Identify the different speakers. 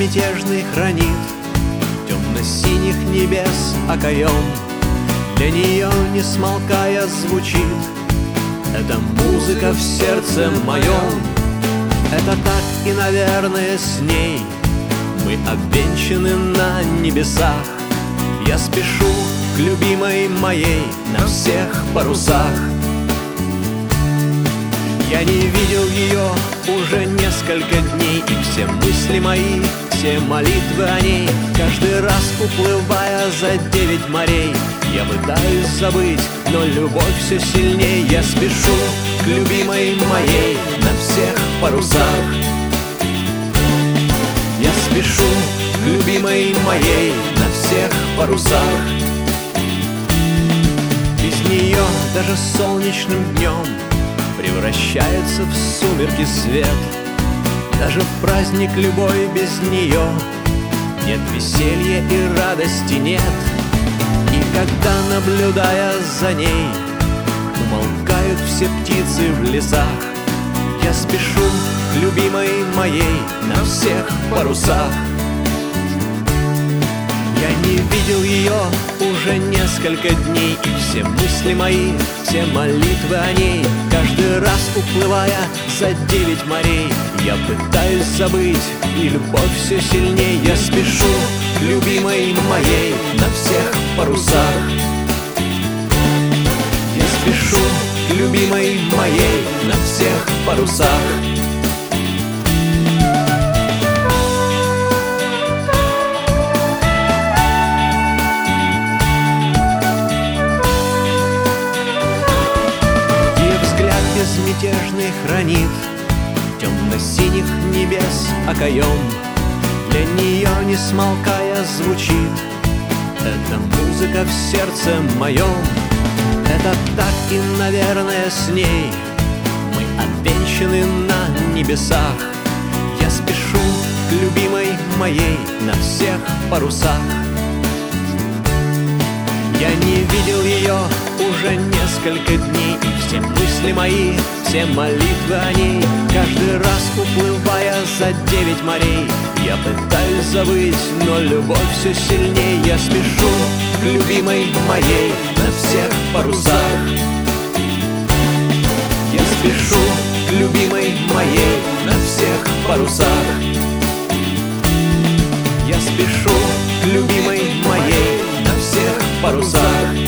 Speaker 1: безмятежный хранит темно-синих небес окоем. Для нее, не смолкая, звучит эта музыка в сердце моем. Это так, и, наверное, с ней мы обвенчаны на небесах. Я спешу к любимой моей на всех парусах. Я не видел ее уже несколько дней, и все мысли мои, все молитвы о ней, каждый раз уплывая за 9 морей, я пытаюсь забыть, но любовь все сильней. Я спешу к любимой моей на всех парусах. Я спешу к любимой моей на всех парусах. Без нее даже солнечным днем превращается в сумерки свет. Даже в праздник любой без нее нет веселья и радости нет. И когда, наблюдая за ней, умолкают все птицы в лесах, я спешу к любимой моей на всех парусах. Я не видел ее уже несколько дней, и все мысли мои, все молитвы о ней, каждый раз уплывая за 9 морей, я пытаюсь забыть, и любовь все сильней. Я спешу к любимой моей на всех парусах. Я спешу к любимой моей на всех парусах. Безмятежный хранит темно-синих небес окоем. Для нее, не смолкая, звучит эта музыка в сердце моем. Это так, и, наверное, с ней мы обвенчаны на небесах. Я спешу к любимой моей на всех парусах. Я не видел ее уже несколько дней, и все мысли мои, все молитвы о ней, каждый раз уплывая за 9 морей, я пытаюсь забыть, но любовь все сильней. Я спешу к любимой моей на всех парусах. Я спешу к любимой моей на всех парусах. Я спешу к любимой моей на всех парусах.